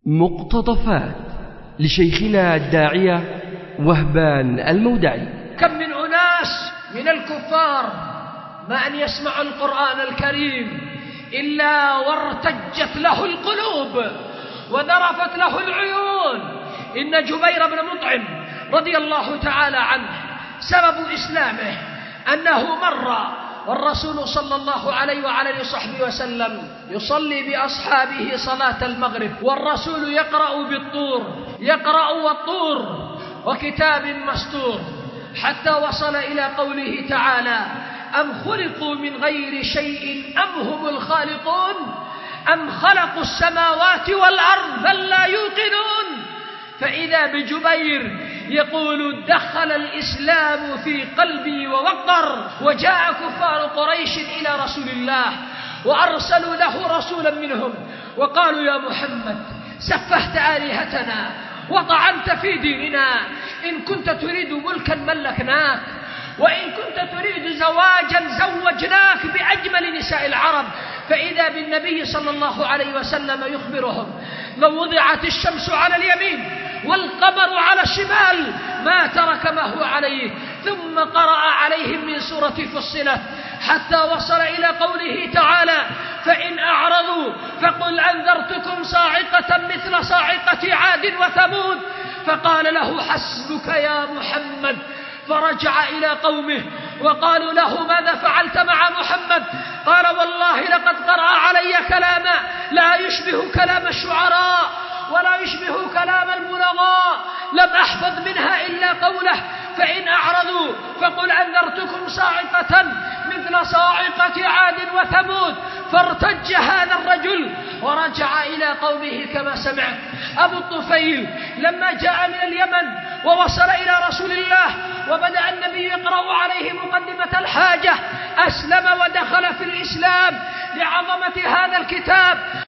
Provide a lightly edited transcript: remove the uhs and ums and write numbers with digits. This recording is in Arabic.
مقتطفات لشيخنا الداعية وهبان المودعي. كم من أناس من الكفار ما أن يسمع القرآن الكريم إلا وارتجت له القلوب وذرفت له العيون. إن جبير بن مطعم رضي الله تعالى عنه سبب إسلامه أنه مر والرسول صلى الله عليه وعلى آله وصحبه وسلم يصلي بأصحابه صلاة المغرب، والرسول يقرأ بالطور، يقرأ والطور وكتاب مستور، حتى وصل إلى قوله تعالى: أم خلقوا من غير شيء أم هم الخالقون أم خلقوا السماوات والأرض بل لا يوقنون. فإذا بجبير يقول: دخل الإسلام في قلبي ووقر. وجاء كفار قريش إلى رسول الله وأرسلوا له رسولا منهم وقالوا: يا محمد، سفهت آلهتنا وطعنت في ديننا، إن كنت تريد ملكا ملكناك، وإن كنت تريد زواجا زوجناك بأجمل نساء العرب. فإذا بالنبي صلى الله عليه وسلم يخبرهم: لو وضعت الشمس على اليمين والقمر على الشمال ما ترك ما هو عليه. ثم قرأ عليهم من سورة فصلت حتى وصل إلى قوله تعالى: فإن أعرضوا فقل أنذرتكم صاعقة مثل صاعقة عاد وثمود. فقال له: حسبك يا محمد. فرجع إلى قومه وقالوا له: ماذا فعلت مع محمد؟ قال: والله لقد قرأ علي كلاما لا يشبه كلام الشعراء ولا يشبه كلام البلغاء، لم أحفظ منها إلا قوله: فإن أعرضوا فقل أنذرتكم صاعقة مثل صاعقة عاد وثمود. فارتج هذا الرجل ورجع إلى قومه كما سمعت. أبو الطفيل لما جاء من اليمن ووصل إلى رسول الله وبدأ النبي يقرأ عليه مقدمة الحاجة، أسلم ودخل في الإسلام لعظمة هذا الكتاب.